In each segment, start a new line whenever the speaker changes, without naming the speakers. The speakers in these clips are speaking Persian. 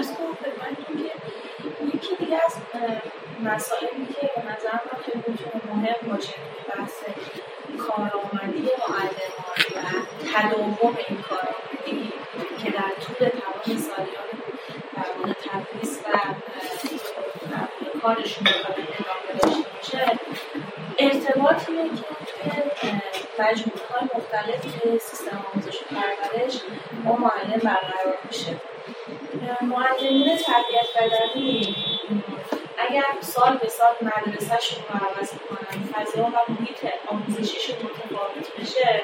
عرض کنم خدمتتون که یکی دیگه از مسائلی که به نظر من خیلی میتونه مهم باشه توی بحث کارآمدی معلمان و تداوم این کارآمدی که در طول تمام سالیان در واقع تدریس و کارشون بخواد ادامه داشته باشه، ارتباطیه که توی مجموعه‌های مختلف سیستم آموزش و پرورش با معلم برقرار میشه. معلمین تربیت بدنی اگر سال به سال مدرسه‌شون رو عوض کنن، فضا و محیط آموزشیشون متفاوت بشه،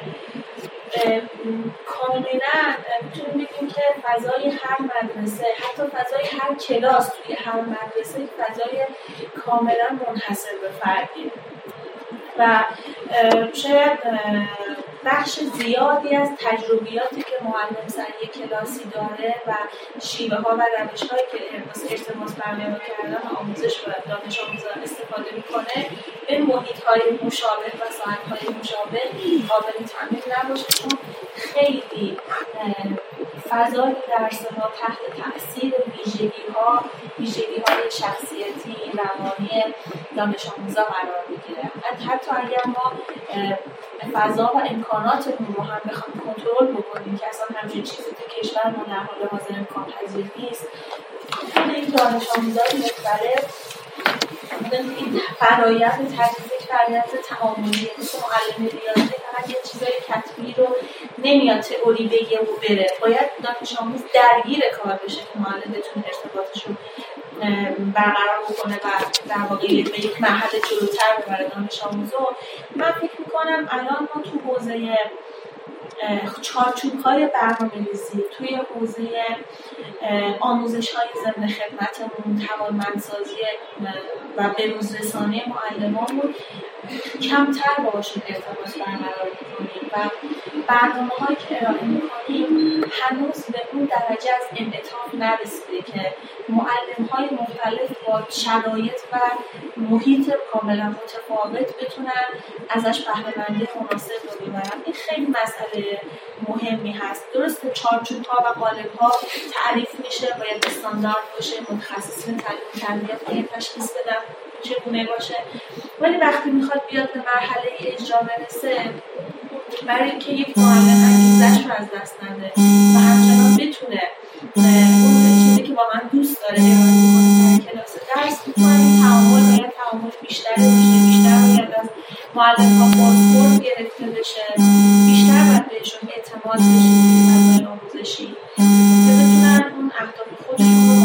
کاملا میتونیم بگیم که فضای هر مدرسه، حتی فضای هر کلاس توی هر مدرسه فضای کاملا منحصر به فردیه و شاید بخش زیادی از تجربیاتی که معلم سر یک کلاسی داره و شیوه ها و روش هایی که ارتباط برقرار کردن و آموزش و دانش آموزان استفاده میکنه به محیط های مشابه و ساعت های مشابه قابل تامین نباشه، چون خیلی فضای درس ما تحت تاثیر ویژگی های شخصیتی روانی دانش آموزا قرار میگیره. حتی اگر ما فضا و امکاناتمون رو هم بخوایم کنترل بکنیم که اصلا همچین چیزی تو کشور ما در حال حاضر امکان پذیر نیست، این دانش آموزای مختلف این فرآیند تدریس فرآیند تعاملی مثل معلم ریاضی فقط یه چیزای کتبی رو نمیاد تئوری بگه و بره، باید دانش آموز درگیر کار بشه که معلم بتونه ارتباطش رو برقرار بکنه و در واقع به یک مرحله جلوتر ببره دانش آموزو. من فکر میکنم الان ما تو حوزه چارچوب‌های برنامه‌ریزی، توی حوزه آموزش‌های ضمن خدمتمون، توانمندسازی و بروزرسانی معلمانمون کمتر باشون ارتباط برقرار می‌کنیم و برنامه‌هایی که ارائه می‌کنیم هنوز به اون درجه از انعطاف نرسیده که معلم‌های مختلف با شرایط و محیط کاملا متفاوت بتونن ازش بهره‌مندی مناسب رو ببرن. این خیلی مسئله مهمی هست. درسته چارچوب‌ها و قالب‌ها تعریف میشه، باید استاندارد باشه، متخصصین تعلیم تربیت باید تشخیص بدن چگونه باشه، ولی وقتی میخواد بیاد به مرحله اجرا برسه، برای اینکه یک معلم انگیزش رو از دست نده و همچنان بتونه اون چیزی که واقعا دوست داره ارائه بکنه در کلاس درس می‌کنه، تعامل بیشتر باید از معلم‌ها بازخورد گرفته بشه، بیشتر باید بهشون اعتماد بشه توی فضای آموزشی که بتونن اون اهداف خودشون رو